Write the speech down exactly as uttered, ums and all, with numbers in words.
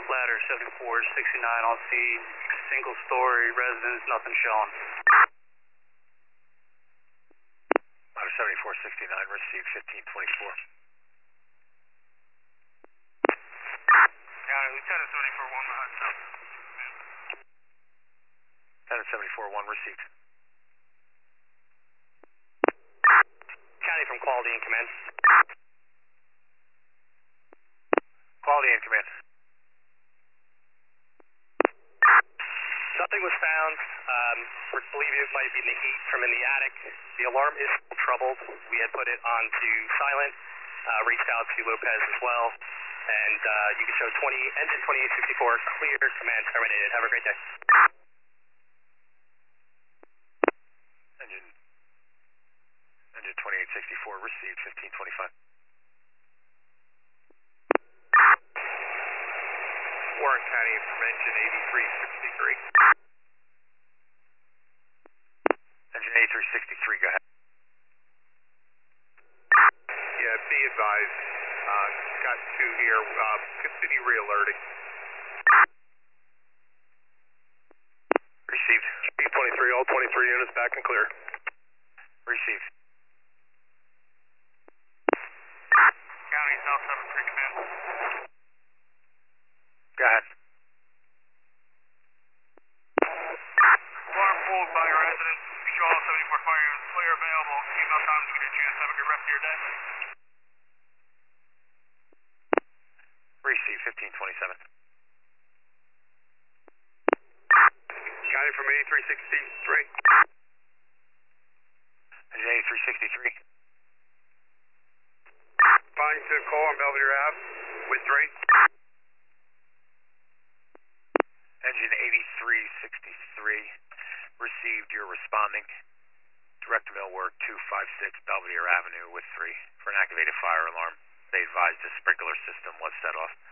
ladder seventy-four sixty-nine on scene, single story residence, nothing showing. Ladder seventy-four sixty-nine, received fifteen twenty-four. County, Lieutenant seventy-four one, Lieutenant seventy-four one, received. County from Quality in command. Quality in command. Nothing was found. Um, we believe it might be in the heat from in the attic. The alarm is still troubled. We had put it onto silent, uh, reached out to Lopez as well, and uh, you can show twenty, engine twenty-eight sixty-four, clear, command terminated. Have a great day. Engine, engine twenty-eight sixty-four, received fifteen twenty-five. Warren County from engine eighty-three sixty-three. Engine eighty-three sixty-three, go ahead. Yeah, be advised. Uh, got two here. Uh, continue re-alerting. Received. Chief twenty-three, all twenty-three units back and clear. Received. County South seven three command. Go ahead. Alarm pulled by your residence. Show all seventy-four fire units clear, available. Email time to get chance. Have a good rest of your day. Received fifteen twenty-seven. County from eighty-three sixty-three. Engine eighty-three sixty-three. Byington call on Belvedere Ave with three. Engine eighty-three sixty-three, received, you're responding. Direct mill work two five six Belvedere Avenue with three for an activated fire alarm. They advised the sprinkler system was set off.